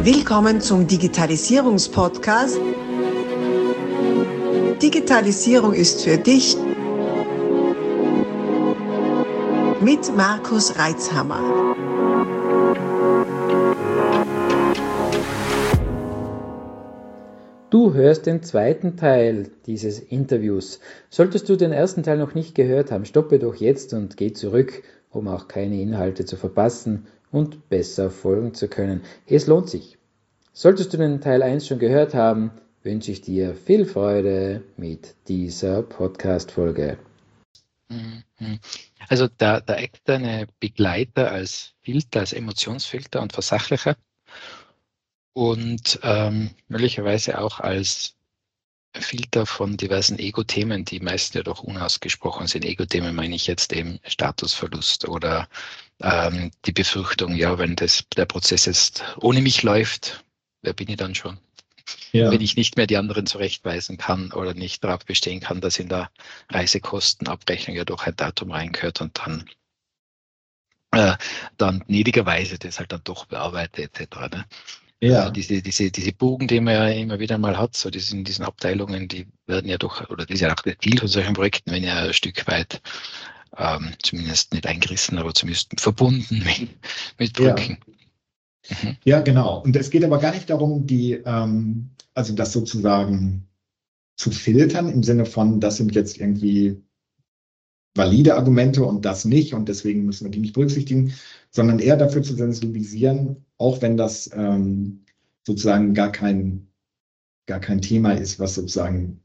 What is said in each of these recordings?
Willkommen zum Digitalisierungspodcast. Digitalisierung ist für dich mit Markus Reitzhammer. Du hörst den zweiten Teil dieses Interviews. Solltest du den ersten Teil noch nicht gehört haben, stoppe doch jetzt und geh zurück, um auch keine Inhalte zu verpassen und besser folgen zu können. Es lohnt sich. Solltest du den Teil 1 schon gehört haben, wünsche ich dir viel Freude mit dieser Podcast-Folge. Also der externe Begleiter als Filter, als Emotionsfilter und Versachlicher und möglicherweise auch als Filter von diversen Ego-Themen, die meist ja doch unausgesprochen sind. Ego-Themen meine ich jetzt eben Statusverlust oder die Befürchtung, ja, wenn der Prozess jetzt ohne mich läuft, wer bin ich dann schon? Ja. Wenn ich nicht mehr die anderen zurechtweisen kann oder nicht darauf bestehen kann, dass in der Reisekostenabrechnung ja doch ein Datum reingehört und dann gnädigerweise das halt dann doch bearbeite etc. Ne? Ja. Diese Bogen, die man ja immer wieder mal hat, so in diesen Abteilungen, die werden ja doch, oder das ist ja auch der Ziel von solchen Projekten, wenn ja ein Stück weit zumindest nicht eingerissen, aber zumindest verbunden mit Brücken. Ja. Ja, genau. Und es geht aber gar nicht darum, also das sozusagen zu filtern im Sinne von, das sind jetzt irgendwie valide Argumente und das nicht und deswegen müssen wir die nicht berücksichtigen, sondern eher dafür zu sensibilisieren, auch wenn das sozusagen gar kein Thema ist, was sozusagen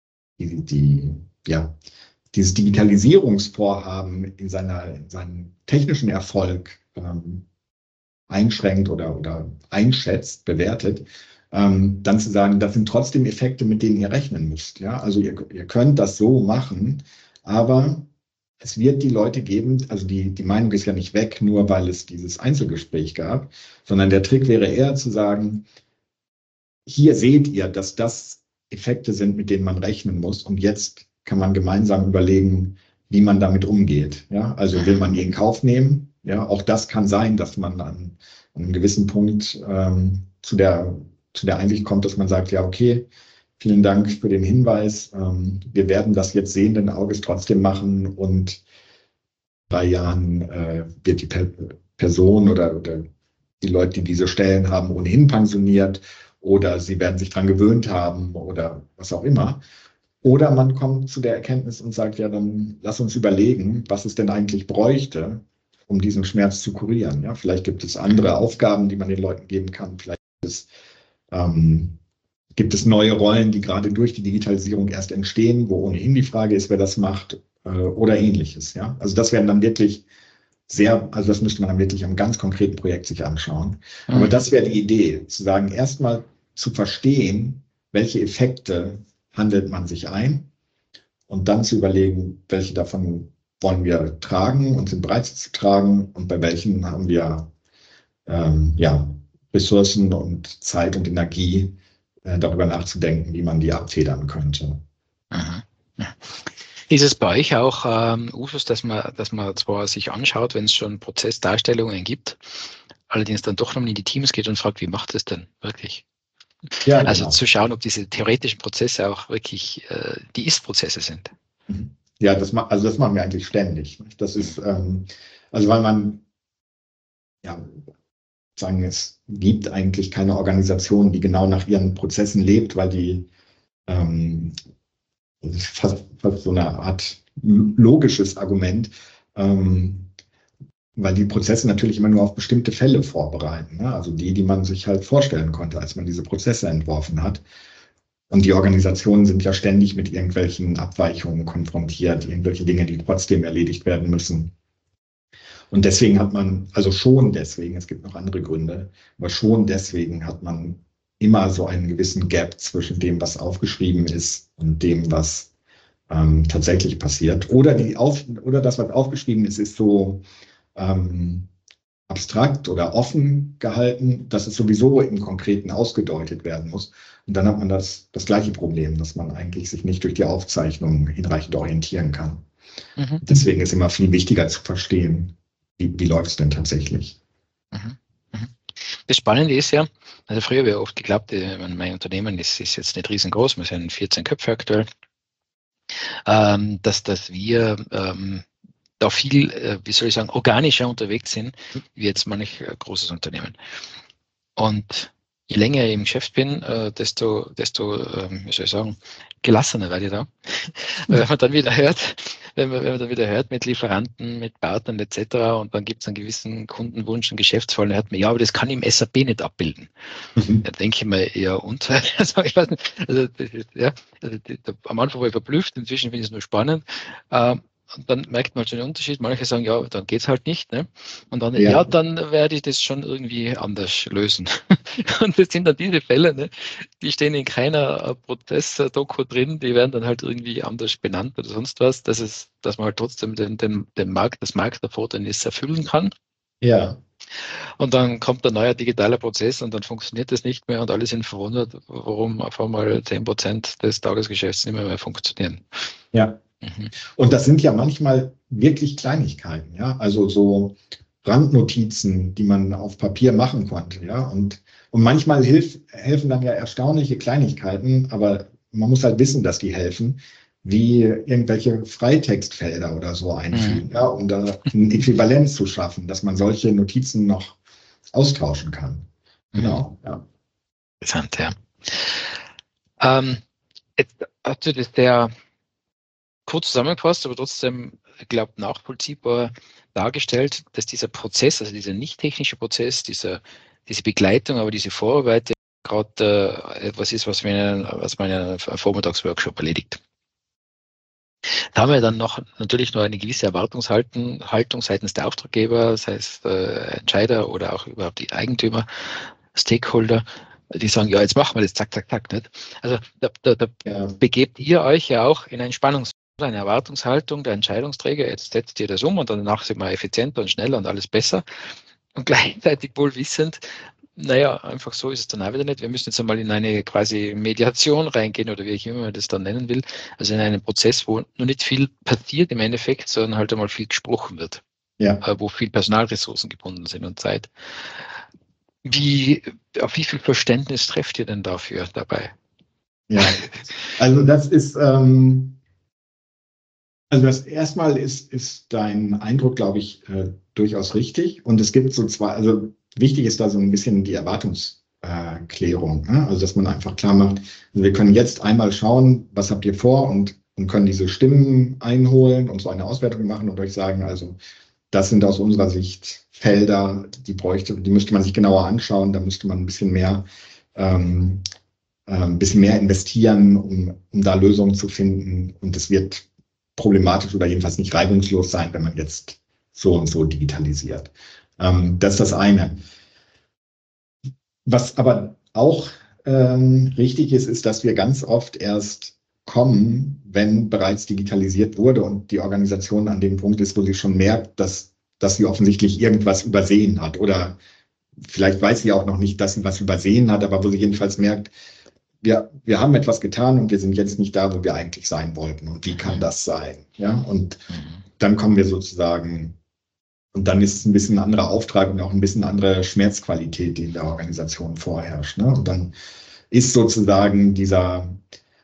dieses Digitalisierungsvorhaben in seinen technischen Erfolg einschränkt oder einschätzt, bewertet, dann zu sagen, das sind trotzdem Effekte, mit denen ihr rechnen müsst. Ja? Also ihr könnt das so machen, aber es wird die Leute geben, also die Meinung ist ja nicht weg, nur weil es dieses Einzelgespräch gab, sondern der Trick wäre eher zu sagen, hier seht ihr, dass das Effekte sind, mit denen man rechnen muss und jetzt kann man gemeinsam überlegen, wie man damit umgeht. Ja? Also will man die in Kauf nehmen? Ja, auch das kann sein, dass man an einem gewissen Punkt zu der Einsicht kommt, dass man sagt, ja, okay, vielen Dank für den Hinweis. Wir werden das jetzt sehenden Auges trotzdem machen und in 3 Jahren wird die Person oder die Leute, die diese Stellen haben, ohnehin pensioniert oder sie werden sich daran gewöhnt haben oder was auch immer. Oder man kommt zu der Erkenntnis und sagt, ja, dann lass uns überlegen, was es denn eigentlich bräuchte, um diesen Schmerz zu kurieren. Ja, vielleicht gibt es andere Aufgaben, die man den Leuten geben kann. Vielleicht gibt es neue Rollen, die gerade durch die Digitalisierung erst entstehen, wo ohnehin die Frage ist, wer das macht oder ähnliches. Ja, also das wären dann wirklich das müsste man dann wirklich am ganz konkreten Projekt sich anschauen. Aber das wäre die Idee, zu sagen, erstmal zu verstehen, welche Effekte handelt man sich ein und dann zu überlegen, welche davon wollen wir tragen und sind bereit zu tragen und bei welchen haben wir Ressourcen und Zeit und Energie, darüber nachzudenken, wie man die abfedern könnte. Aha. Ja. Ist es bei euch auch Usus, dass man zwar sich anschaut, wenn es schon Prozessdarstellungen gibt, allerdings dann doch noch in die Teams geht und fragt, wie macht es denn wirklich? Ja, genau. Also zu schauen, ob diese theoretischen Prozesse auch wirklich die Ist-Prozesse sind. Ja, das machen wir eigentlich ständig. Das ist, weil man sagen, es gibt eigentlich keine Organisation, die genau nach ihren Prozessen lebt, weil die fast so eine Art logisches Argument, weil die Prozesse natürlich immer nur auf bestimmte Fälle vorbereiten. Ne? Also die man sich halt vorstellen konnte, als man diese Prozesse entworfen hat. Und die Organisationen sind ja ständig mit irgendwelchen Abweichungen konfrontiert, irgendwelche Dinge, die trotzdem erledigt werden müssen. Und deswegen es gibt noch andere Gründe, aber schon deswegen hat man immer so einen gewissen Gap zwischen dem, was aufgeschrieben ist und dem, was tatsächlich passiert. Oder das, was aufgeschrieben ist, ist so abstrakt oder offen gehalten, dass es sowieso im Konkreten ausgedeutet werden muss. Und dann hat man das gleiche Problem, dass man eigentlich sich nicht durch die Aufzeichnung hinreichend orientieren kann. Deswegen ist immer viel wichtiger zu verstehen, wie läuft es denn tatsächlich. Das Spannende ist ja, also früher habe ich oft geglaubt, mein Unternehmen ist jetzt nicht riesengroß, wir sind 14 Köpfe aktuell, dass wir da viel, wie soll ich sagen, organischer unterwegs sind, wie jetzt manch großes Unternehmen. Und je länger ich im Geschäft bin, desto wie soll ich sagen, gelassener werde ich da. Wenn man dann wieder hört, wenn man dann wieder hört mit Lieferanten, mit Partnern etc. und dann gibt es einen gewissen Kundenwunsch, einen Geschäftsfall, dann hört man, ja, aber das kann ich im SAP nicht abbilden. Da denke ich mir, ja, und? Also, ich weiß nicht, also, am Anfang war ich verblüfft, inzwischen finde ich es nur spannend. Und dann merkt man schon den Unterschied. Manche sagen, ja, dann geht es halt nicht. Ne? Und dann, ja, dann werde ich das schon irgendwie anders lösen. Und das sind dann diese Fälle, ne? Die stehen in keiner Prozess-Doku drin, die werden dann halt irgendwie anders benannt oder sonst was, dass man halt trotzdem das Markterfordernis erfüllen kann. Ja. Und dann kommt ein neuer digitaler Prozess und dann funktioniert das nicht mehr und alle sind verwundert, warum auf einmal 10% des Tagesgeschäfts nicht mehr funktionieren. Ja. Und das sind ja manchmal wirklich Kleinigkeiten, ja, also so Randnotizen, die man auf Papier machen konnte, ja, und manchmal helfen dann ja erstaunliche Kleinigkeiten, aber man muss halt wissen, dass die helfen, wie irgendwelche Freitextfelder oder so einfügen, ja, um da ein Äquivalenz zu schaffen, dass man solche Notizen noch austauschen kann. Genau, ja. Interessant, ja. Jetzt hast du das sehr kurz zusammengefasst, aber trotzdem, glaube ich, nachvollziehbar dargestellt, dass dieser Prozess, also dieser nicht technische Prozess, diese Begleitung, aber diese Vorarbeit gerade etwas ist, was man in einem Vormittagsworkshop erledigt. Da haben wir dann natürlich noch eine gewisse Erwartungshaltung seitens der Auftraggeber, das heißt Entscheider oder auch überhaupt die Eigentümer, Stakeholder, die sagen, ja, jetzt machen wir das, zack, zack, zack. Nicht? Also da begebt ihr euch ja auch in ein eine Erwartungshaltung der Entscheidungsträger, jetzt setzt ihr das um und danach sind wir effizienter und schneller und alles besser. Und gleichzeitig wohl wissend, naja, einfach so ist es dann auch wieder nicht. Wir müssen jetzt einmal in eine quasi Mediation reingehen oder wie ich immer das dann nennen will. Also in einen Prozess, wo noch nicht viel passiert im Endeffekt, sondern halt einmal viel gesprochen wird. Ja. Wo viel Personalressourcen gebunden sind und Zeit. Auf wie viel Verständnis trefft ihr denn dafür dabei? Ja, also das ist... Also das erstmal ist dein Eindruck, glaube ich, durchaus richtig. Und es gibt so also wichtig ist da so ein bisschen die Erwartungsklärung. Ne? Also dass man einfach klar macht, also wir können jetzt einmal schauen, was habt ihr vor und können diese Stimmen einholen und so eine Auswertung machen und euch sagen, also das sind aus unserer Sicht Felder, die müsste man sich genauer anschauen, da müsste man ein bisschen mehr investieren, um da Lösungen zu finden. Und es wird problematisch oder jedenfalls nicht reibungslos sein, wenn man jetzt so und so digitalisiert. Das ist das eine. Was aber auch richtig ist, dass wir ganz oft erst kommen, wenn bereits digitalisiert wurde und die Organisation an dem Punkt ist, wo sie schon merkt, dass sie offensichtlich irgendwas übersehen hat oder vielleicht weiß sie auch noch nicht, dass sie was übersehen hat, aber wo sie jedenfalls merkt, wir haben etwas getan und wir sind jetzt nicht da, wo wir eigentlich sein wollten. Und wie kann das sein? Ja, und dann kommen wir sozusagen, und dann ist es ein bisschen ein anderer Auftrag und auch ein bisschen andere Schmerzqualität, die in der Organisation vorherrscht. Ne? Und dann ist sozusagen dieser,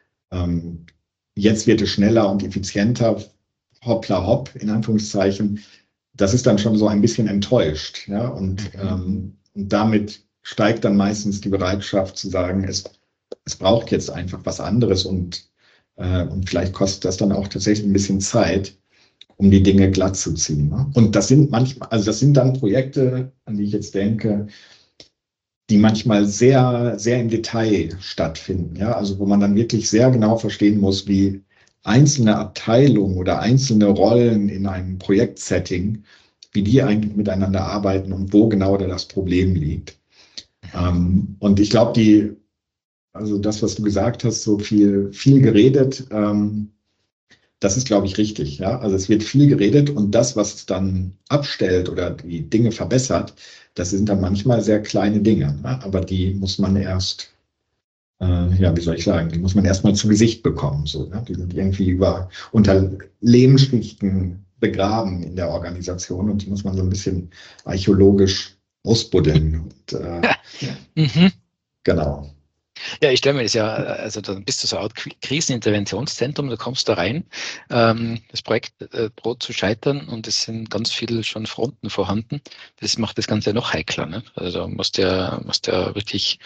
jetzt wird es schneller und effizienter, hoppla hopp, in Anführungszeichen, das ist dann schon so ein bisschen enttäuscht. Ja? Und damit steigt dann meistens die Bereitschaft zu sagen, es braucht jetzt einfach was anderes und vielleicht kostet das dann auch tatsächlich ein bisschen Zeit, um die Dinge glatt zu ziehen. Ne? Und das sind dann Projekte, an die ich jetzt denke, die manchmal sehr, sehr im Detail stattfinden. Ja? Also wo man dann wirklich sehr genau verstehen muss, wie einzelne Abteilungen oder einzelne Rollen in einem Projektsetting, wie die eigentlich miteinander arbeiten und wo genau da das Problem liegt. Und ich glaube, also das, was du gesagt hast, so viel geredet, das ist, glaube ich, richtig. Ja? Also es wird viel geredet und das, was es dann abstellt oder die Dinge verbessert, das sind dann manchmal sehr kleine Dinge. Ne? Aber die muss man erst, wie soll ich sagen, die muss man erst mal zu Gesicht bekommen. So, ne? Die sind irgendwie unter Lehmschichten begraben in der Organisation und die muss man so ein bisschen archäologisch ausbuddeln. Und, Mhm. genau. Ja, ich stelle mir das ja, also dann bist du so eine Art Kriseninterventionszentrum, da kommst du rein, das Projekt droht zu scheitern und es sind ganz viele schon Fronten vorhanden. Das macht das Ganze noch heikler. Ne? Also da musst du ja wirklich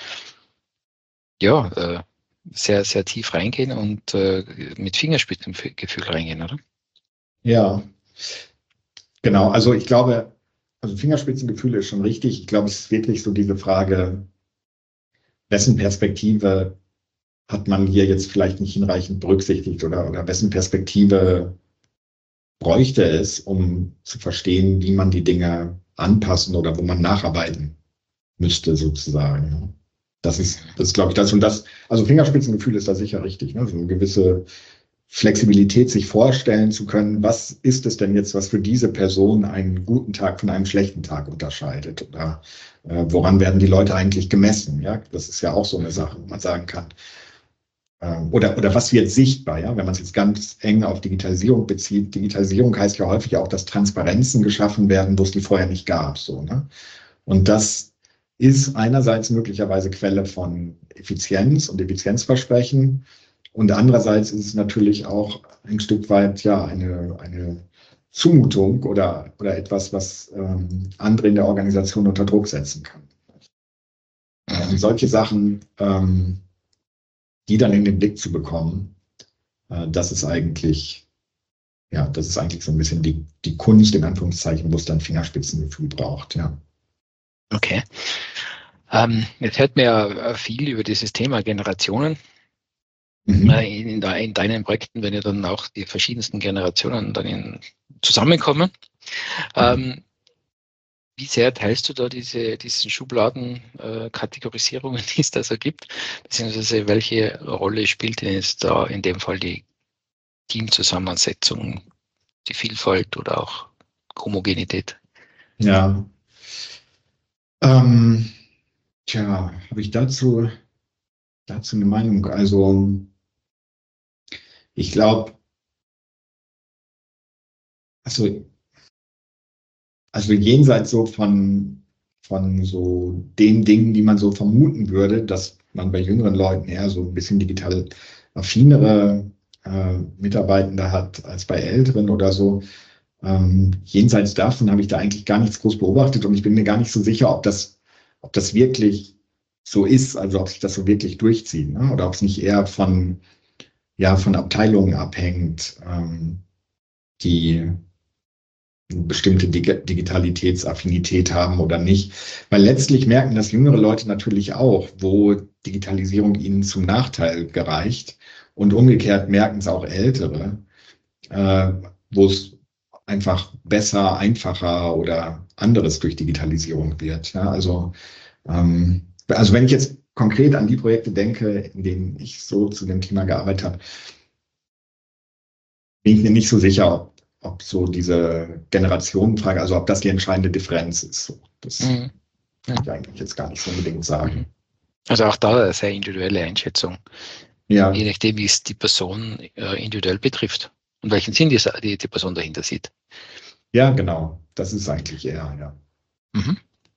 sehr, sehr tief reingehen und mit Fingerspitzengefühl reingehen, oder? Ja, genau. Also ich glaube, also Fingerspitzengefühl ist schon richtig. Ich glaube, es ist wirklich so diese Frage, wessen Perspektive hat man hier jetzt vielleicht nicht hinreichend berücksichtigt oder wessen Perspektive bräuchte es, um zu verstehen, wie man die Dinge anpassen oder wo man nacharbeiten müsste, sozusagen. Ja. Das glaube ich, das und das. Also Fingerspitzengefühl ist da sicher richtig. Ne? So eine gewisse Flexibilität, sich vorstellen zu können, was ist es denn jetzt, was für diese Person einen guten Tag von einem schlechten Tag unterscheidet? Oder woran werden die Leute eigentlich gemessen? Ja, das ist ja auch so eine Sache, wo man sagen kann. Oder was wird sichtbar, ja, wenn man es jetzt ganz eng auf Digitalisierung bezieht. Digitalisierung heißt ja häufig auch, dass Transparenzen geschaffen werden, wo es die vorher nicht gab. So, ne? Und das ist einerseits möglicherweise Quelle von Effizienz und Effizienzversprechen. Und andererseits ist es natürlich auch ein Stück weit ja eine Zumutung oder etwas, was andere in der Organisation unter Druck setzen kann. Und solche Sachen, die dann in den Blick zu bekommen, das ist eigentlich so ein bisschen die Kunst, in Anführungszeichen, wo es dann Fingerspitzengefühl braucht, ja. Okay. Jetzt hört man ja viel über dieses Thema Generationen. In deinen Projekten, wenn ja dann auch die verschiedensten Generationen dann zusammenkommen. Wie sehr teilst du da diesen Schubladen-Kategorisierungen, die es da so gibt? Beziehungsweise welche Rolle spielt denn jetzt da in dem Fall die Teamzusammensetzung, die Vielfalt oder auch Homogenität? Ja. Habe ich dazu eine Meinung? Also, ich glaube, also jenseits so von so den Dingen, die man so vermuten würde, dass man bei jüngeren Leuten eher so ein bisschen digital affinere Mitarbeitende hat als bei älteren oder so. Jenseits davon habe ich da eigentlich gar nichts groß beobachtet und ich bin mir gar nicht so sicher, ob das wirklich so ist, also ob sich das so wirklich durchzieht, ne? Oder ob es nicht eher von Abteilungen abhängt, die eine bestimmte Digitalitätsaffinität haben oder nicht. Weil letztlich merken das jüngere Leute natürlich auch, wo Digitalisierung ihnen zum Nachteil gereicht. Und umgekehrt merken es auch Ältere, wo es einfach besser, einfacher oder anderes durch Digitalisierung wird. Ja, also wenn ich jetzt konkret an die Projekte denke, in denen ich so zu dem Thema gearbeitet habe, bin ich mir nicht so sicher, ob so diese Generationenfrage, also ob das die entscheidende Differenz ist. Das kann ich eigentlich jetzt gar nicht so unbedingt sagen. Also auch da eine sehr individuelle Einschätzung. Ja. Je nachdem, wie es die Person individuell betrifft und welchen Sinn die Person dahinter sieht. Ja, genau. Das ist eigentlich eher, ja. Mhm.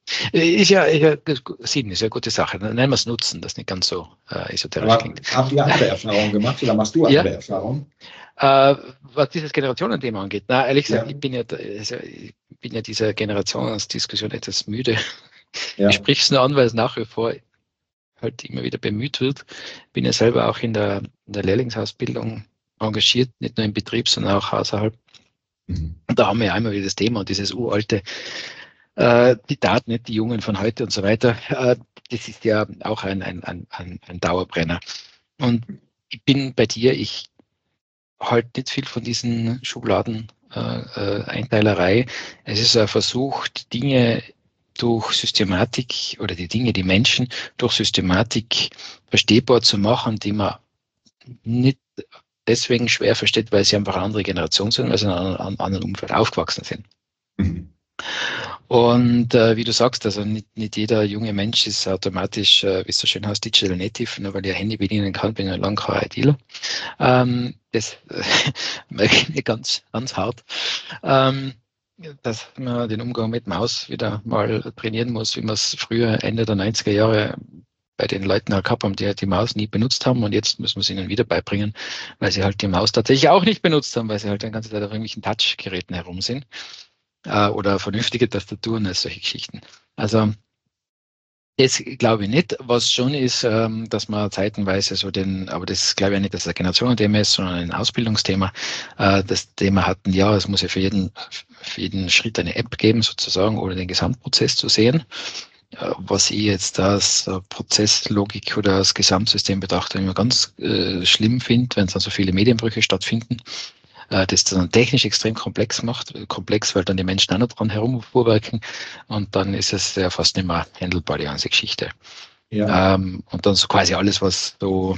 Sinn ist ja eine gute Sache. Dann nennen wir es Nutzen, das nicht ganz so esoterisch klingt. Habt ihr andere Erfahrungen gemacht oder machst du andere Erfahrungen? Was dieses Generationenthema angeht, ehrlich gesagt, ich bin ja dieser Generationsdiskussion etwas müde. Ja. Ich spreche es nur an, weil es nach wie vor halt immer wieder bemüht wird. Bin ja selber auch in der Lehrlingsausbildung engagiert, nicht nur im Betrieb, sondern auch außerhalb. Und da haben wir ja einmal wieder das Thema und dieses uralte die Daten, nicht die Jungen von heute und so weiter. Das ist ja auch ein Dauerbrenner. Und ich bin bei dir, ich halte nicht viel von diesen Schubladen Einteilerei. Es ist ein Versuch, die Dinge durch Systematik oder die Menschen durch Systematik verstehbar zu machen, die man nicht deswegen schwer versteht, weil sie einfach eine andere Generation sind, weil sie in einem anderen Umfeld aufgewachsen sind. Und wie du sagst, also nicht jeder junge Mensch ist automatisch, wie es so schön heißt, Digital Native, nur weil ich ein Handy bedienen kann, bin ich lang kein ITler. Das merke ich nicht ganz hart. dass man den Umgang mit Maus wieder mal trainieren muss, wie man es früher Ende der 90er Jahre bei den Leuten halt gehabt haben, die halt die Maus nie benutzt haben, und jetzt müssen wir es ihnen wieder beibringen, weil sie halt die Maus tatsächlich auch nicht benutzt haben, weil sie halt die ganze Zeit auf irgendwelchen Touchgeräten herum sind, oder vernünftige Tastaturen als solche Geschichten. Also das glaube ich nicht. Was schon ist, dass man zeitenweise aber das glaube ich nicht, dass es ein Generationenthema ist, sondern ein Ausbildungsthema. Das Thema hatten, ja, es muss ja für jeden Schritt eine App geben, sozusagen, oder den Gesamtprozess zu sehen. Was ich jetzt als Prozesslogik oder als Gesamtsystem betrachte, immer ganz schlimm finde, wenn es dann so viele Medienbrüche stattfinden, das dann technisch extrem komplex macht. Komplex, weil dann die Menschen auch noch dran herumfuhrwerken, und dann ist es ja fast nicht mehr handelbar, die ganze Geschichte. Ja. Und dann so quasi alles, was so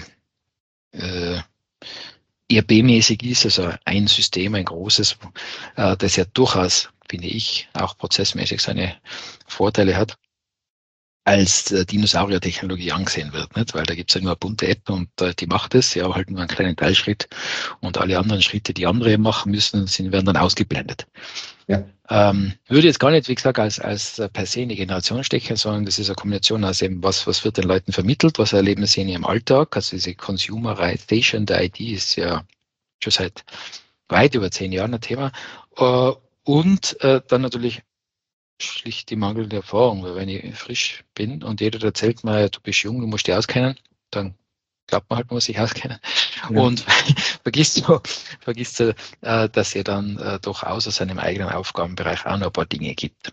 ERP-mäßig ist, also ein System, ein großes, das ja durchaus, finde ich, auch prozessmäßig seine Vorteile hat, als Dinosaurier-Technologie angesehen wird, nicht? Weil da gibt es ja nur eine bunte App, und die macht es, ja, aber halt nur einen kleinen Teilschritt, und alle anderen Schritte, die andere machen müssen, werden dann ausgeblendet. Ja. Würde jetzt gar nicht, wie gesagt, als per se eine Generation stechen, sondern das ist eine Kombination aus eben, was wird den Leuten vermittelt, was erleben sie in ihrem Alltag, also diese Consumerization der IT ist ja schon seit weit über 10 Jahren ein Thema, und dann natürlich schlicht die mangelnde Erfahrung, weil wenn ich frisch bin und jeder erzählt mir, du bist jung, du musst dich auskennen, dann glaubt man halt, man muss sich auskennen. Ja. Und vergisst du, dass ihr dann doch außer seinem eigenen Aufgabenbereich auch noch ein paar Dinge gibt.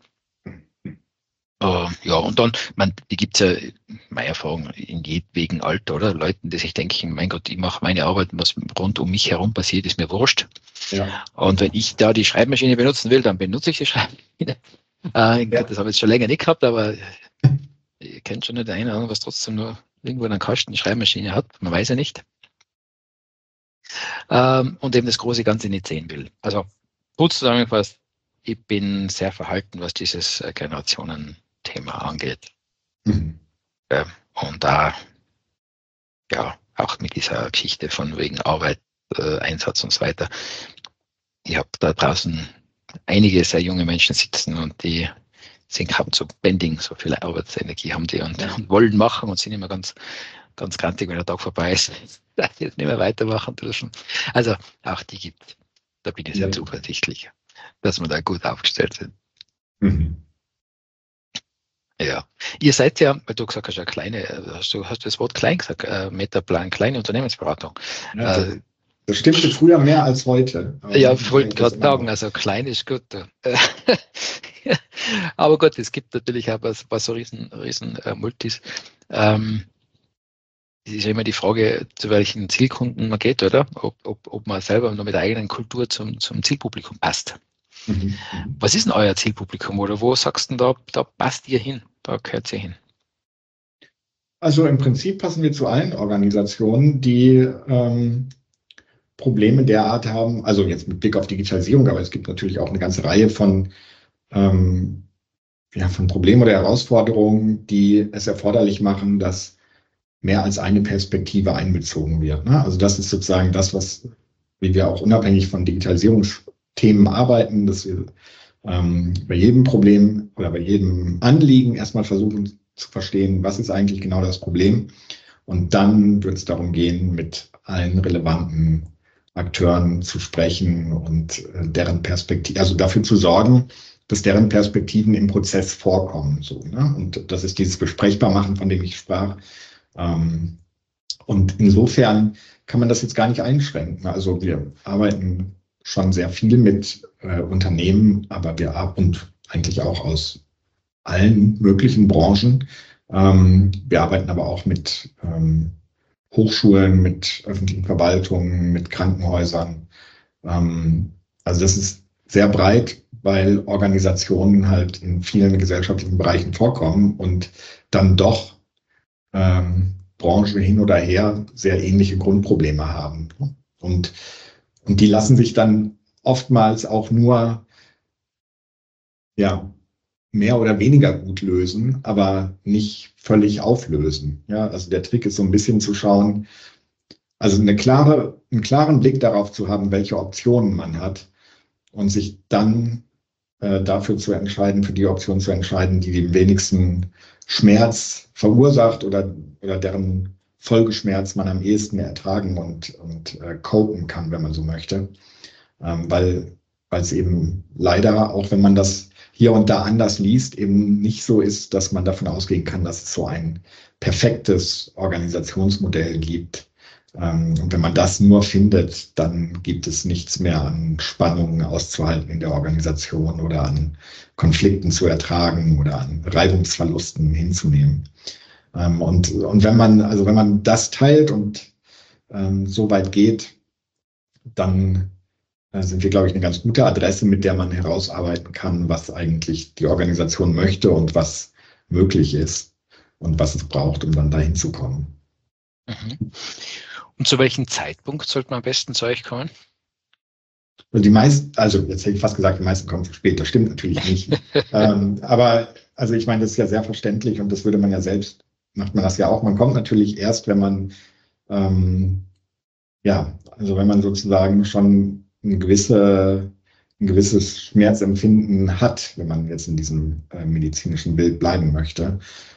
Ja, und dann, die gibt es ja, meine Erfahrung, in jedwegen Alter, oder? Leuten, die sich denken, mein Gott, ich mache meine Arbeit, was rund um mich herum passiert, ist mir wurscht. Ja. Und wenn ich da die Schreibmaschine benutzen will, dann benutze ich die Schreibmaschine. Ja. Das habe ich jetzt schon länger nicht gehabt, aber ihr kennt schon nicht den einen oder anderen, was trotzdem nur irgendwo in einem Kasten eine Schreibmaschine hat. Man weiß ja nicht. Und eben das große Ganze nicht sehen will. Also kurz zusammengefasst, ich bin sehr verhalten, was dieses Generationenthema angeht. Mhm. Und da, ja, auch mit dieser Geschichte von wegen Arbeit, Einsatz und so weiter. Ich habe da draußen einige sehr junge Menschen sitzen, und die haben so Bending, so viel Arbeitsenergie haben die, und wollen machen und sind immer ganz, ganz grantig, wenn der Tag vorbei ist, dass sie jetzt nicht mehr weitermachen dürfen. Also auch die gibt es. Da bin ich sehr zuversichtlich, dass wir da gut aufgestellt sind. Mhm. Ja. Ihr seid ja, weil du gesagt hast, ja hast du das Wort klein gesagt, Metaplan, kleine Unternehmensberatung. Ja, das stimmte früher mehr als heute. Ja, ich wollte gerade sagen, also klein ist gut. Aber gut, es gibt natürlich auch ein paar so riesen Multis. Es ist ja immer die Frage, zu welchen Zielkunden man geht, oder? Ob man selber nur mit der eigenen Kultur zum Zielpublikum passt. Mhm. Was ist denn euer Zielpublikum, oder wo sagst du denn, da passt ihr hin, da gehört ihr hin? Also im Prinzip passen wir zu allen Organisationen, die Probleme der Art haben, also jetzt mit Blick auf Digitalisierung, aber es gibt natürlich auch eine ganze Reihe von Problemen oder Herausforderungen, die es erforderlich machen, dass mehr als eine Perspektive einbezogen wird. Ne? Also das ist sozusagen das, wie wir auch unabhängig von Digitalisierungsthemen arbeiten, dass wir bei jedem Problem oder bei jedem Anliegen erstmal versuchen zu verstehen, was ist eigentlich genau das Problem. Und dann wird es darum gehen, mit allen relevanten Akteuren zu sprechen und deren Perspektive, also dafür zu sorgen, dass deren Perspektiven im Prozess vorkommen. So, ne? Und das ist dieses Besprechbarmachen, von dem ich sprach. Und insofern kann man das jetzt gar nicht einschränken. Also wir arbeiten schon sehr viel mit Unternehmen, aber und eigentlich auch aus allen möglichen Branchen. Wir arbeiten aber auch mit Hochschulen, mit öffentlichen Verwaltungen, mit Krankenhäusern. Also das ist sehr breit, weil Organisationen halt in vielen gesellschaftlichen Bereichen vorkommen und dann doch Branchen hin oder her sehr ähnliche Grundprobleme haben. Und die lassen sich dann oftmals auch nur mehr oder weniger gut lösen, aber nicht völlig auflösen. Ja, also der Trick ist so ein bisschen zu schauen, also einen klaren Blick darauf zu haben, welche Optionen man hat und sich dann dafür zu entscheiden, für die Option zu entscheiden, die den wenigsten Schmerz verursacht oder deren Folgeschmerz man am ehesten ertragen und copen kann, wenn man so möchte. Weil es eben leider, auch wenn man das hier und da anders liest, eben nicht so ist, dass man davon ausgehen kann, dass es so ein perfektes Organisationsmodell gibt. Und wenn man das nur findet, dann gibt es nichts mehr an Spannungen auszuhalten in der Organisation oder an Konflikten zu ertragen oder an Reibungsverlusten hinzunehmen. Und wenn man das teilt und so weit geht, dann sind wir, glaube ich, eine ganz gute Adresse, mit der man herausarbeiten kann, was eigentlich die Organisation möchte und was möglich ist und was es braucht, um dann dahin zu kommen. Mhm. Und zu welchem Zeitpunkt sollte man am besten zu euch kommen? Und jetzt hätte ich fast gesagt, die meisten kommen zu spät. Das stimmt natürlich nicht. Aber ich meine, das ist ja sehr verständlich und das würde man ja selbst, macht man das ja auch. Man kommt natürlich erst, wenn man, wenn man sozusagen schon ein gewisses Schmerzempfinden hat, wenn man jetzt in diesem medizinischen Bild bleiben möchte.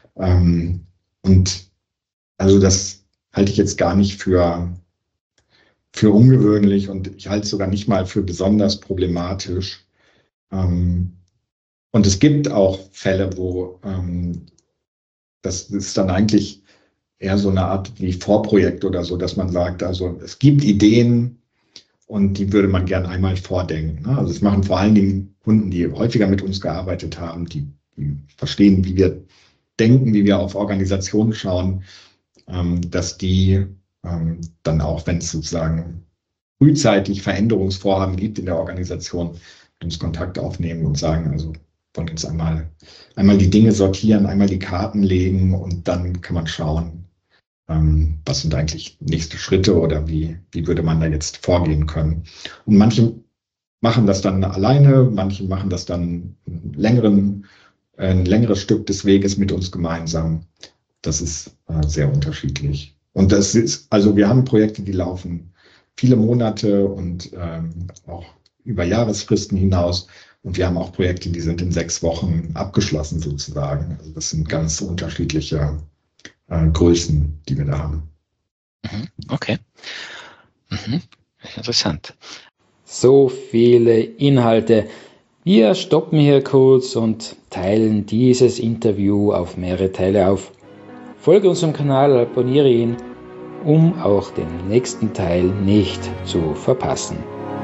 Und also das halte ich jetzt gar nicht für ungewöhnlich und ich halte es sogar nicht mal für besonders problematisch. Und es gibt auch Fälle, wo das ist dann eigentlich eher so eine Art wie Vorprojekt oder so, dass man sagt, also es gibt Ideen und die würde man gern einmal vordenken. Ne? Also es machen vor allen Dingen Kunden, die häufiger mit uns gearbeitet haben, die verstehen, wie wir denken, wie wir auf Organisationen schauen, dass die dann auch, wenn es sozusagen frühzeitig Veränderungsvorhaben gibt in der Organisation, mit uns Kontakt aufnehmen und sagen, also wollen uns einmal die Dinge sortieren, einmal die Karten legen und dann kann man schauen, was sind eigentlich nächste Schritte oder wie würde man da jetzt vorgehen können. Und manche machen das dann alleine, manche machen das dann ein längeres Stück des Weges mit uns gemeinsam. Das ist sehr unterschiedlich. Und wir haben Projekte, die laufen viele Monate und auch über Jahresfristen hinaus. Und wir haben auch Projekte, die sind in 6 Wochen abgeschlossen sozusagen. Also das sind ganz unterschiedliche Größen, die wir da haben. Okay. Interessant. So viele Inhalte. Wir stoppen hier kurz und teilen dieses Interview auf mehrere Teile auf. Folge unserem Kanal, abonniere ihn, um auch den nächsten Teil nicht zu verpassen.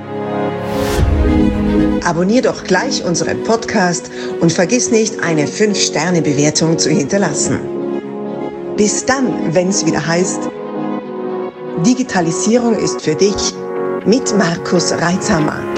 Abonnier doch gleich unseren Podcast und vergiss nicht, eine 5-Sterne-Bewertung zu hinterlassen. Bis dann, wenn es wieder heißt, Digitalisierung ist für dich mit Markus Reitzhammer.